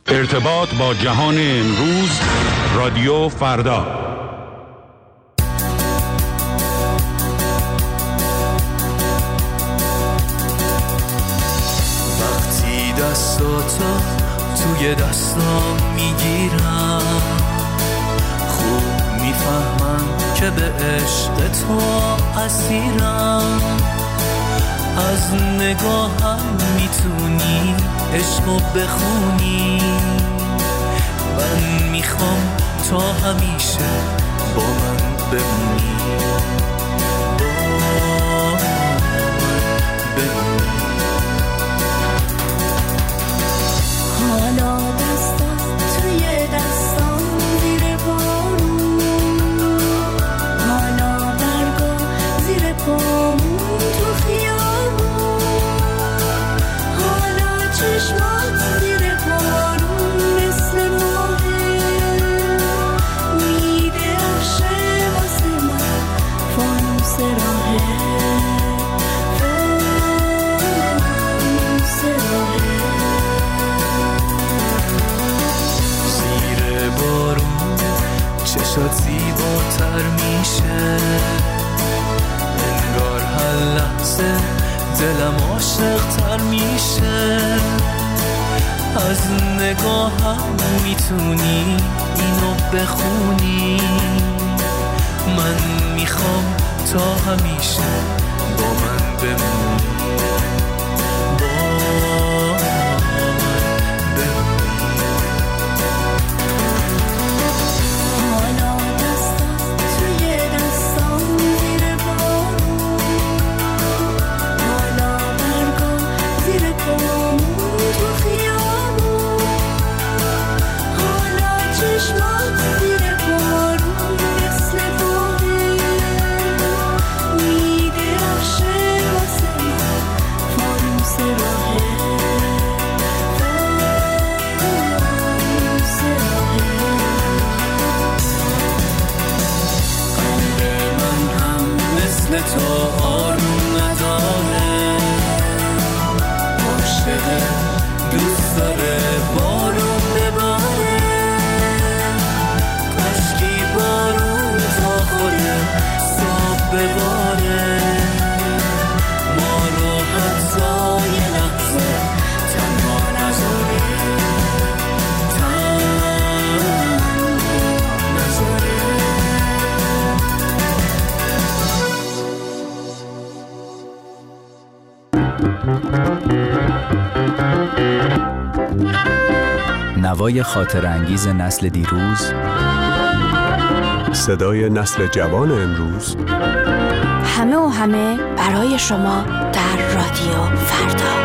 ارتباط با جهان امروز، رادیو فردا. وقتی دستاتو توی دستام میگیرم، خوب میفهمم که به عشق تو اسیرم. از نگاهم میتونی عشقو بخونی، من میخوام تا همیشه با من بمونی، با من بمونی. حالا دستات توی دستام زیر بارون، حالا برگا زیر پامون تو خیابون، حالا چشمات زیر بارون مثل ماهه میدرخشه واسه من فانوس راهه، فانوس راهه. زیر بارون چشات زیباتر میشه، انگار هر لحظه دلم عاشق‌تر میشه. از نگاهم میتونی اینو بخونی، من میخوام تا همیشه با من بمونی، با من بمونی. حالا دستات توی دستام زیر بارون، حالا برگا زیر پامون تو خیابون، حالا چشمات زیر بارون مثل باده میدرخشه واسه من فانوس راهه، فانوس راهه. قلب من هم مثل تو آروم نداره، عاشقه دوست داره بارون بباره، کاشکی بارون تا خوره صاحب بباره، ما رو حتی یه لحظه تنها نذاره، تنها نذاره. نوای خاطر انگیز نسل دیروز، صدای نسل جوان امروز، همه و همه برای شما در رادیو فردا.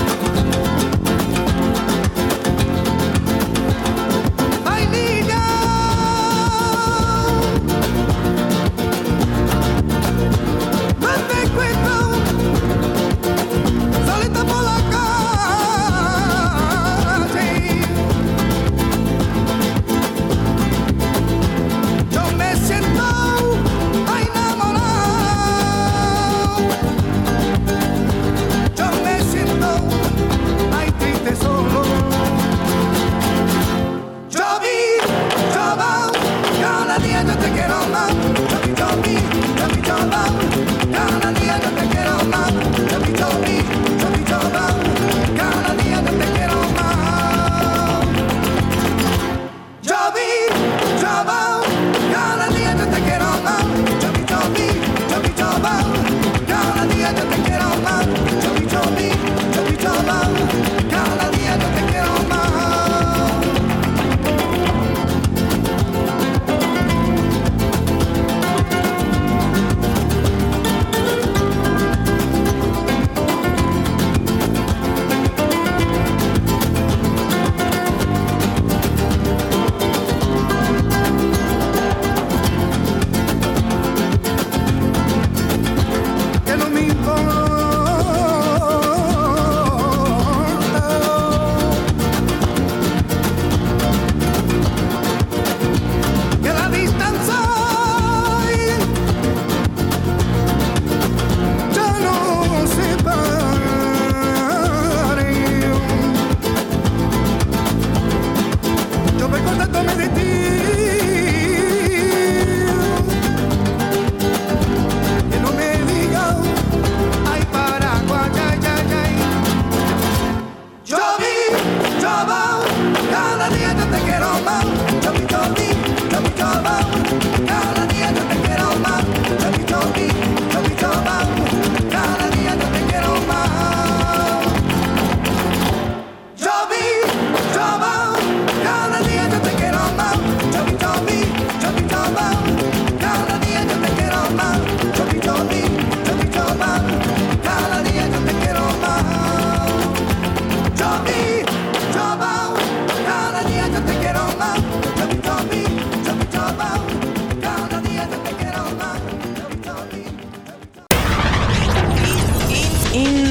I need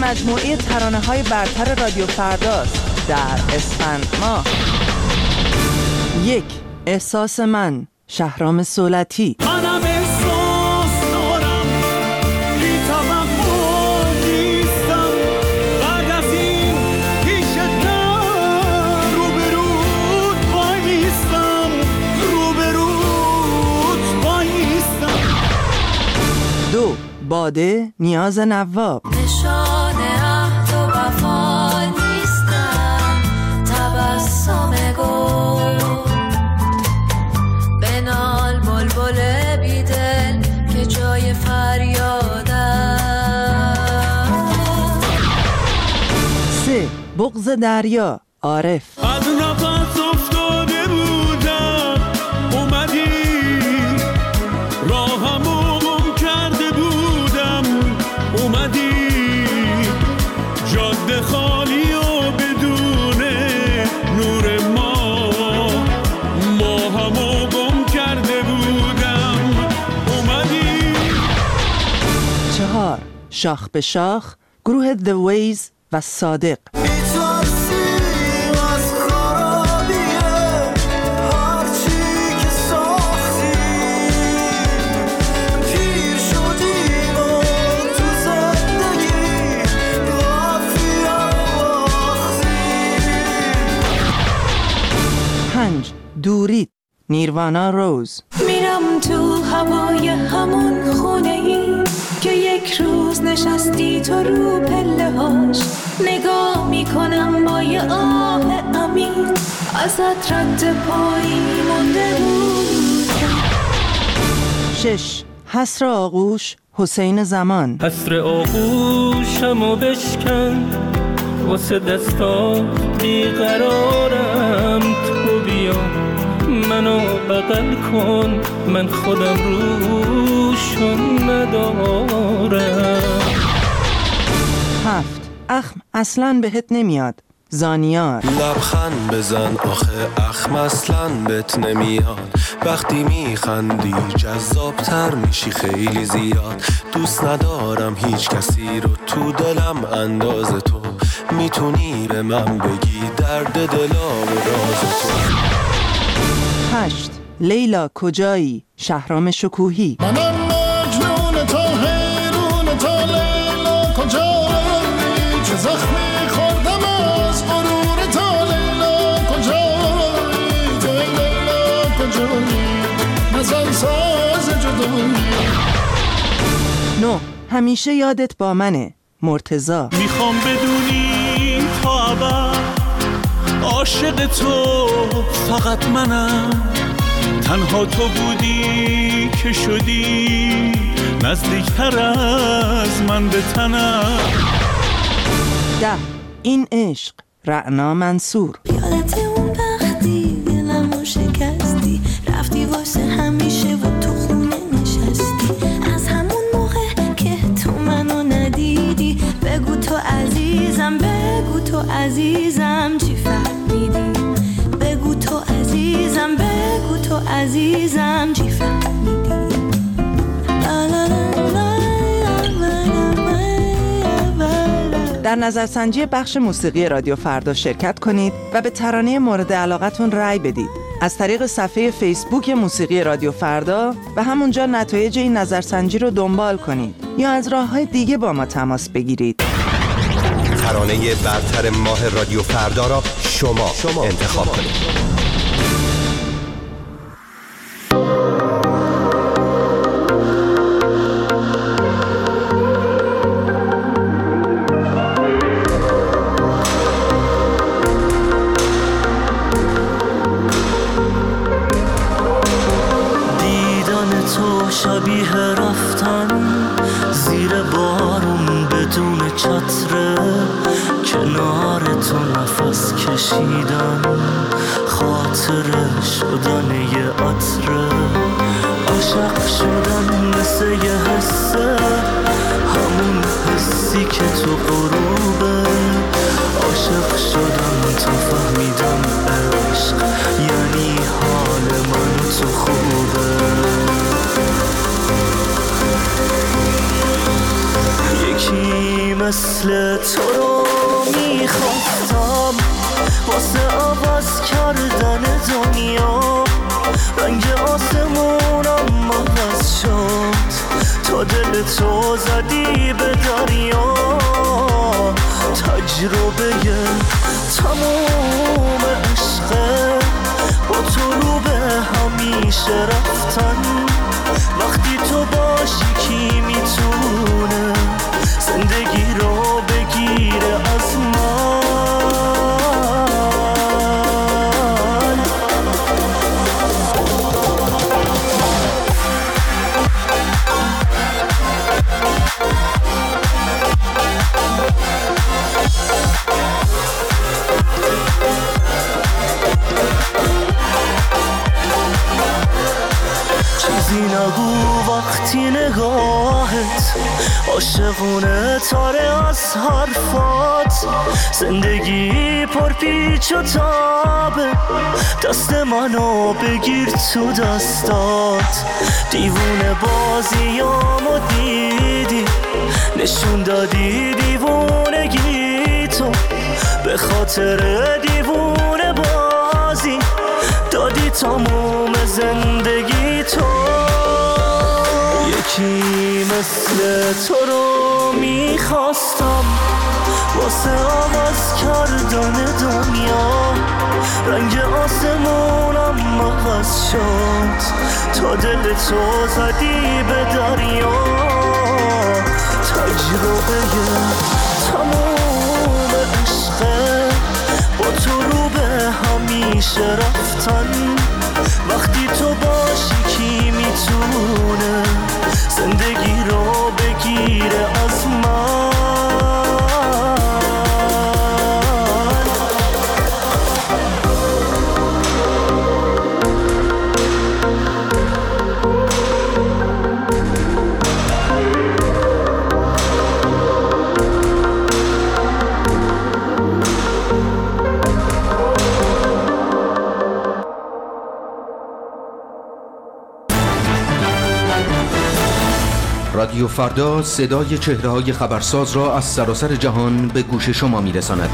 مجموعه ترانه‌های برتر رادیو فرداست در اسفند ماه. 1. احساس من، شهرام صولتی. منم احساس دارم بی توقع نیستم، بعد از این پیشت نه روبروت بایستم، روبروت بایستم. 2. باده، نیاز نواب. نشانه عهد و وفا نیستم، تبسم گل بنال بلبل بیدل که جای فریادم. 3. بغض دریا، عارف. از نفس افتاده بودم اومدی، راهمو گم کرده بودم اومدی، جاده خالی و بدون نور ماهمو گم کرده بودم اومدی. 4. شاخ به شاخ، گروه The Ways و صادق. دورید، نیروانا روز. میرم تو هوای همون خونه ای که یک روز نشستی تو رو پله هاش، نگاه میکنم با یه آه امین، ازت رد پایی مونده بود. 6. حسر آغوش، حسین زمان. حسر آغوشمو بشکن واسه دستات بیقرارم، تو بیا منو بغل کن، من خودم روشون ندارم. 7. اخم اصلاً بهت نمیاد، زانیار. لبخند بزن آخه اخم اصلاً بهت نمیاد، وقتی میخندی جذابتر میشی خیلی زیاد، دوست ندارم هیچ کسی رو تو دلم انداز تو، میتونی به من بگی درد دلا و راز تو. 8. لیلا کجایی، شهرام شکوهی. منم مجنون تا حیرون تا لیلا کجایی، چه زخمی خوردم از غرور تا لیلا کجایی، تو لیلا کجایی، نزن ساز جدایی. 9. همیشه یادت با منه، مرتضی. میخوام بدونی تا ابد عاشق تو فقط منم، تنها تو بودی که شدی نزدیکتر از من به تنم. 10. این عشق، رعنا منصور. یادت اون وقتی دلمو شکستی، رفتی واسه همیشه و تو خونه نشستی، از همون موقع که تو منو ندیدی، بگو تو عزیزم، بگو تو عزیزم چی فهمیدی، بگو تو عزیزم، بگو تو عزیزم چی فهمیدی. در نظرسنجی بخش موسیقی رادیو فردا شرکت کنید و به ترانه مورد علاقتون رأی بدید از طریق صفحه فیسبوک موسیقی رادیو فردا و همونجا نتایج این نظرسنجی رو دنبال کنید یا از راه‌های دیگه با ما تماس بگیرید. ترانه برتر ماه رادیو فردا را شما انتخاب کنید. شبیه رفتن زیر بارون بدون چتره، کنار تو نفس کشیدن، خاطره شدن یه عطره، عاشق شدن مثل یه حسه، همون حسی که تو غروبه، عاشق شدن تا فهمیدم عشق یعنی حال من تو خوبه. یکی مثل تو رو میخواستم واسه عوض کردن دنیا. رنگ آسمونم عوض شد تا دل تو زدی به دریا. تجربه تموم عشقه با تو رو به همیشه رفتن. وقتی تو باشی کی میتونه زندگی رو بگیره از من؟ چیزی نگو وقتی نگاهت عاشقونه تاره از حرفات. زندگی پرپیچ و تابه دست منو بگیر تو دستات. دیوونه بازیامو دیدی نشون دادی دیوونگی تو. به خاطر دیوونه بازی دادی تموم زندگی تو. یکی مثل تو رو میخواستم واسه عوض کردن دنیا. رنگ آسمونم عوض شد تا دل تو زدی به دریا. تجربه تموم عشقه با تو رو به همیشه رفتن. وقتی تو باشی کی میتونه زندگی رو بگیره از من؟ رادیو فردا صدای چهره‌های خبرساز را از سراسر جهان به گوش شما می‌رساند.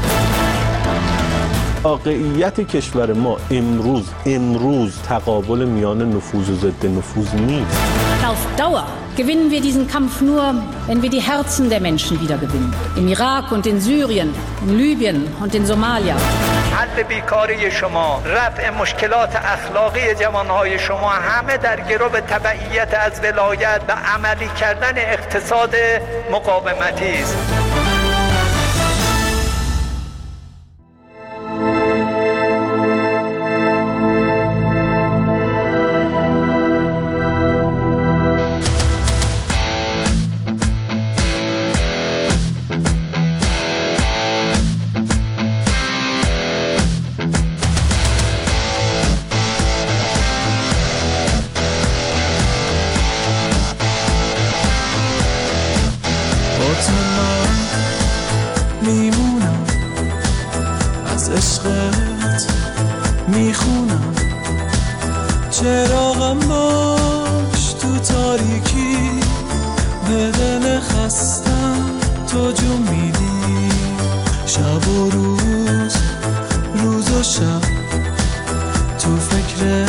واقعیت کشور ما امروز تقابل میان نفوذ و ضد نفوذ نیست. Auf Dauer gewinnen wir diesen Kampf nur, wenn wir die Herzen der Menschen wiedergewinnen. Im Irak und in Syrien, in Libyen und in Somalia. حل بیکاری شما، رفع مشکلات اخلاقی جوانهای شما همه در گرو تبعیت از ولایت و عملی کردن اقتصاد مقاومتی است. میمونم از عشقت میخونم چراغم باش تو تاریکی به دل خستم تو جون میدی شب و روز روز و شب تو فکر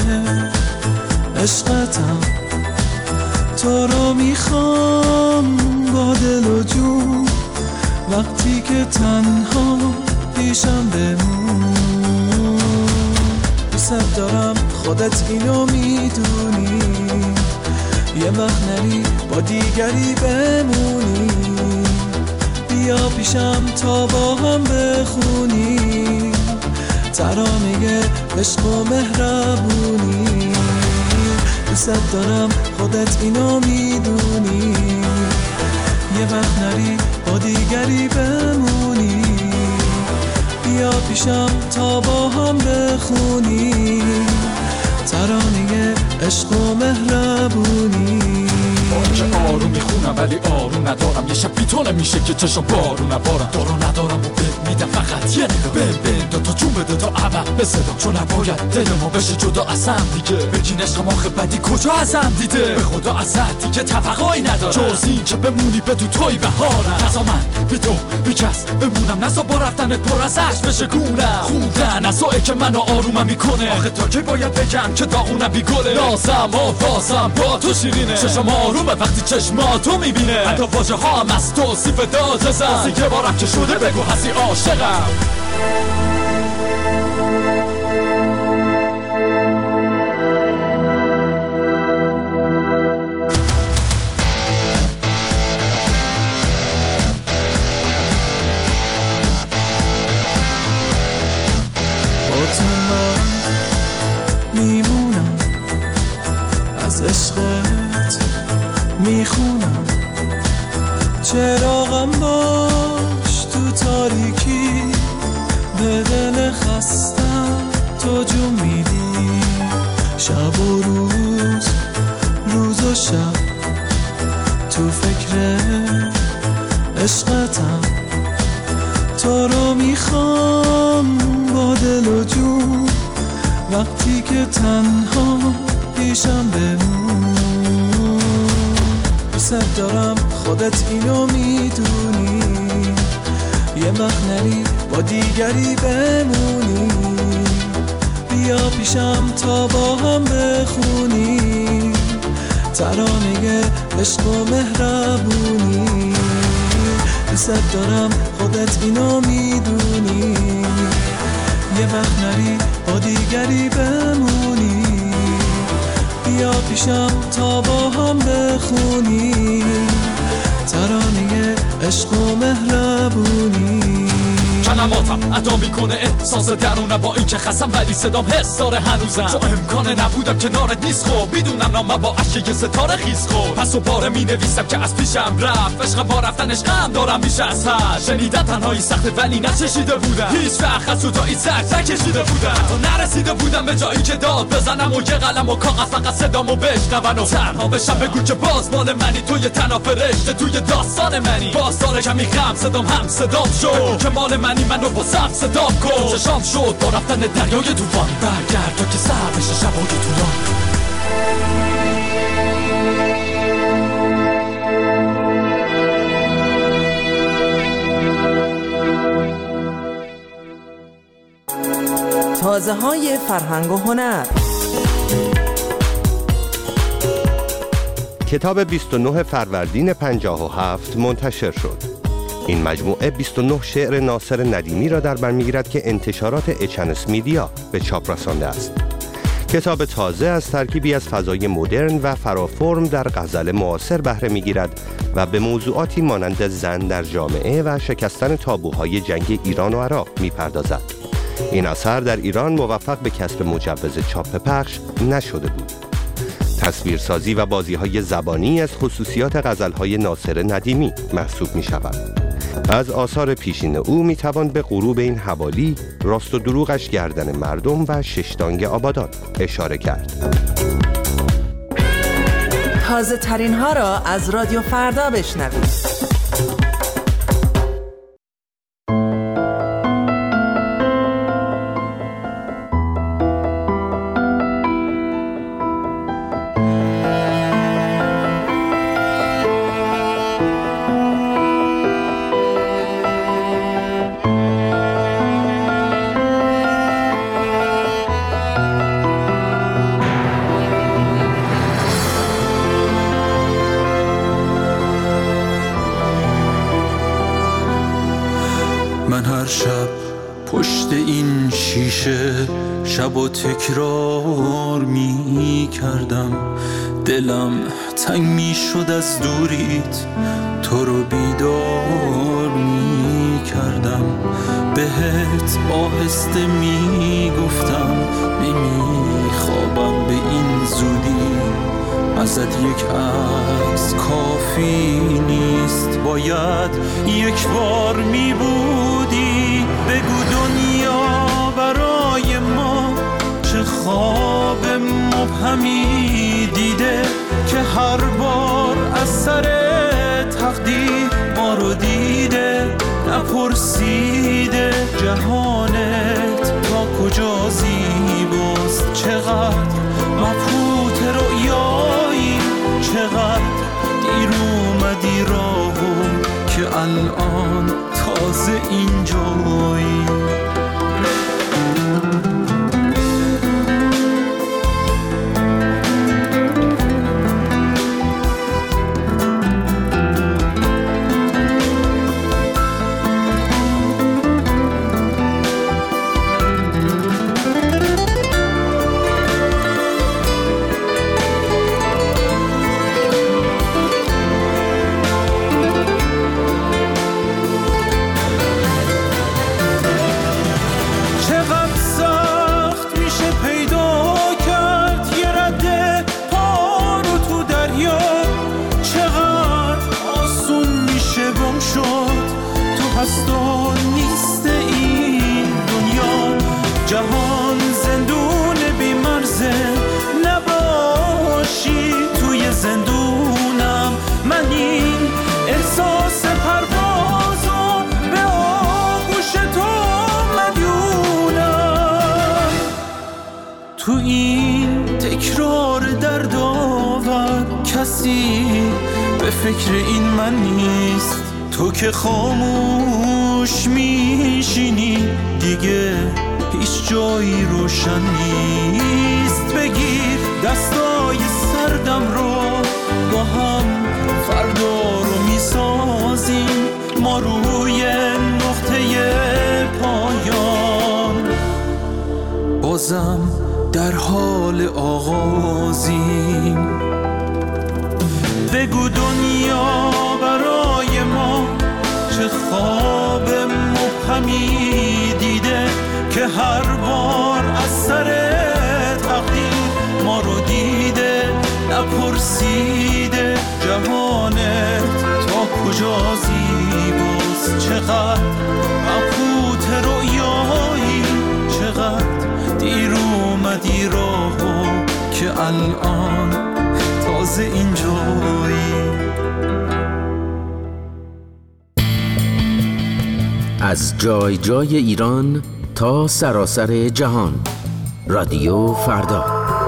عشقتم تو رو میخوام با دل و جون وقتی که تنها پیشم بمون دوست دارم خودت اینو میدونی یه وقت نری با دیگری بمونی بیا پیشم تا با هم بخونی ترانه عشق و مهربونی دوست دارم خودت اینو میدونی یه وقت نری با دیگری بمونی بیا پیشم تا با هم بخونی ترانه عشق و مهربونی با چه آرومی میدونم ولی آروم ندارم، یه شب بی تو نمیشه که چشم بارون نبارم. دارو ندارم و بد میدم فقط یه نگاه، بین دوتا جون بده تا عبق بصدا، چون نباید دل ما بشه جدا از هم دیگه. بگین عشق ما خبتی کجا از هم دیده، به خدا ازت دیگه توقعی ندارم جز این که بمونی بدون توی بهارم. نزا من بی تو بی کس بمونم، نزا با رفتنت پر از عشق بشه گونم. خوندن نزایی که منو آرومم میکنه، آخه تا که باید بگم که داغونم بی گله. نازم آفازم با تو شیرینه، چشم آرومه وقتی چشماتو میبینه. حتی واژه ها هم از توصیف داجزم، بازی یه بارم که شده بگو هستی عاشقم. میمونم از عشقت میخونم، چراغم باش تو تاریکی، به دل خستم تو جون میدی. شب و روز، روز و شب تو فکر عشقتم، تو رو میخوام با دل و جون، وقتی که تنها پیشم بمون. دوست دارم خودت اینو میدونی، یه وقت نری با دیگری بمونی. بیا پیشم تا با هم بخونی ترانه عشق و مهربونی. دوست دارم خودت اینو میدونی، یه وقت نری با دیگری بمونی. بیا پیشم تا با هم بخونی ترانه عشق و مهربونی. کلماتم ادا میکنه احساس درونه، با این که خستم ولی صدام حس داره هنوزم. چون امکانه نبودم کنارت نیست خب، میدونم نامم با عشق یه ستاره خیز خب. پس و باره می نویسم که از پیشم رفت، عشق با رفتن عشقم دارم میشه از حد. شنیدن تنهایی سخته ولی نچشیده بودم، هیچ وقت از جدایی سر نکشیده بودم. حتی نرسیده بودم به جایی که داد بزنم و یه قلم و کاغذ فقط صدامو بشنون و تنها بشم بگو که باز مال منی. توی تنها فرشته توی داستان منی، باز داره کمی غم صدام هم صدام شد که مال منی. منو با سب صدام کن، چشام شد با رفتن دریای طوفان. برگرد تا که سر بشه شبای طولان. تازه های فرهنگ و هنر. کتاب 29 فروردین 57 منتشر شد. این مجموعه 29 شعر ناصر ندیمی را در بر می‌گیرد که انتشارات اچنس میدیا به چاپ رسانده است. کتاب تازه از ترکیبی از فضای مدرن و فرافرم در غزل معاصر بهره می‌گیرد و به موضوعاتی مانند زن در جامعه و شکستن تابوهای جنگ ایران و عراق می‌پردازد. این اثر در ایران موفق به کسب مجوز چاپ پخش نشده بود. تصویرسازی و بازی‌های زبانی از خصوصیات غزل‌های ناصر ندیمی محسوب می‌شود. از آثار پیشین او میتوان به غروب این حوالی، راست و دروغش گردن مردم و ششدانگ آبادان اشاره کرد. تازه ترین ها را از رادیو فردا بشنوید. من هر شب پشت این شیشه شب و تکرار می کردم، دلم تنگ می شد از دوریت، تو رو بیدار می کردم، بهت آهسته می گفتم نمی خوابم به این زودی، ازت یک عکس کافی نیست، باید یک بار می بودی، بگو دنیا برای ما چه خواب مبهمی دیده که هر بار از سر نپرسیده جهانت تا کجا زیباست، چقدر مبهوت رؤیایی، چقدر دیر اومدی راهو که الان تازه اینجایی. جهان زندون بی‌مرزه، نباشی توی زندونم. من این احساس پروازو به آغوش تو مدیونم. تو این تکرار دردآور کسی به فکر این من نیست. تو که خاموش میشینی دیگه هیچ جایی روشن نیست. بگیر دستای سردم رو، با هم فردا رو میسازیم ما روی نقطه پایان. بازم در حال آغازیم. بگو دنیا برای ما چه خواب مبهمی دیده که هر بار از سر تقدیر ما رو دیده. نپرسیده جهانت تا کجا زیباست، چقدر مبهوت رؤیایی، چقدر دیر اومدی راهو که الان تازه اینجایی. از جای جای ایران تا سراسر جهان، رادیو فردا.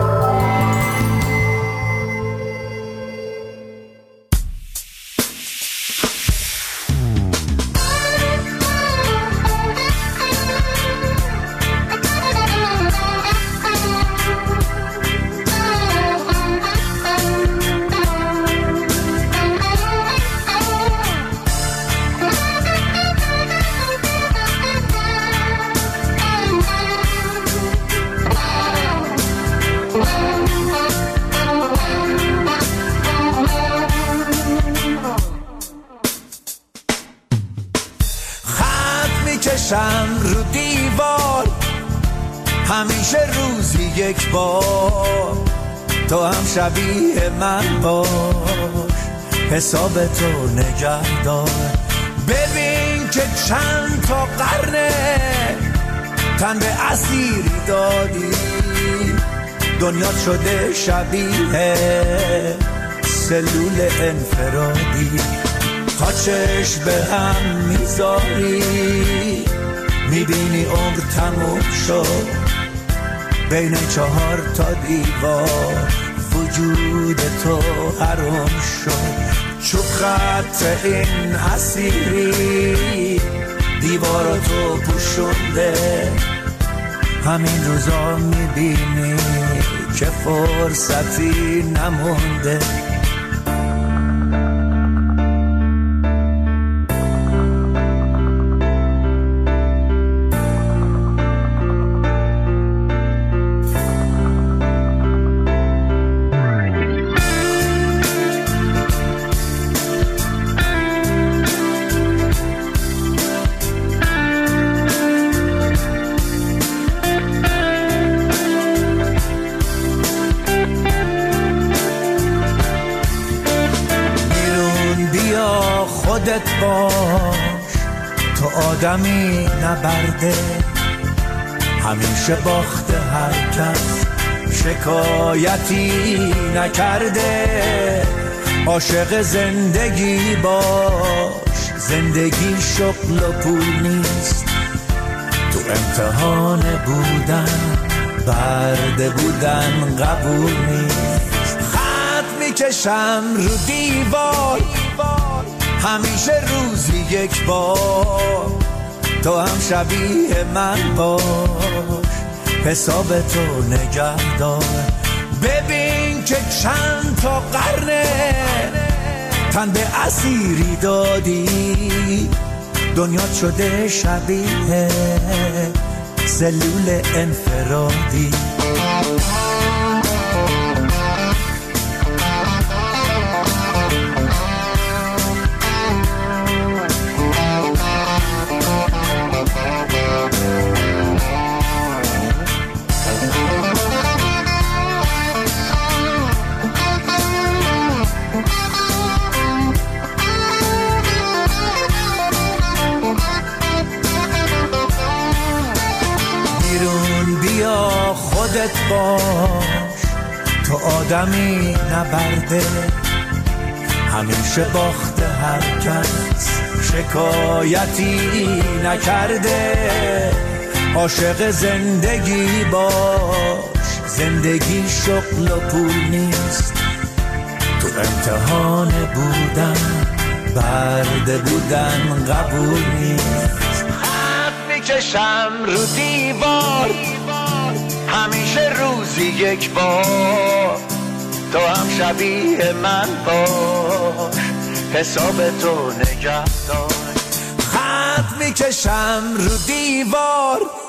رو دیوار همیشه روزی یک بار، تو هم شبیه من باش، حساب تو نگه دار. ببین که چند تا قرنه تن به اسیری دادی، دنیا شده شبیه سلول انفرادی. تا چشم به هم میذاری میبینی عمر تموم شد، بین 4 تا دیوار وجود تو حرام شد. چوب خط این اسیری دیواراتو پوشونده، همین روزا میبینی که فرصتی نمونده. خودت باش، تو آدمی نبرده، همیشه باخته هر کس، شکایتی نکرده. عاشق زندگی باش، زندگی شغل و پول نیست، تو امتحان بودن برده بودن قبول نیست. خط میکشم رو دیوار همیشه روزی یک بار، تو هم شبیه من باش حساب تو نگه دار. ببین که چند تا قرنه تن به اسیری دادی، دنیا شده شبیه سلول انفرادی. خودت باش، تو آدمی نبرده، همیشه باخته هر کس شکایتی نکرده. عاشق زندگی باش، زندگی شغل و پول نیست، تو امتحان بودن برده بودن قبول نیست. خط میکشم رو دیوار همیشه روزی یک بار، تو هم شبیه من باش حساب تو نگه دار. خط میکشم رو دیوار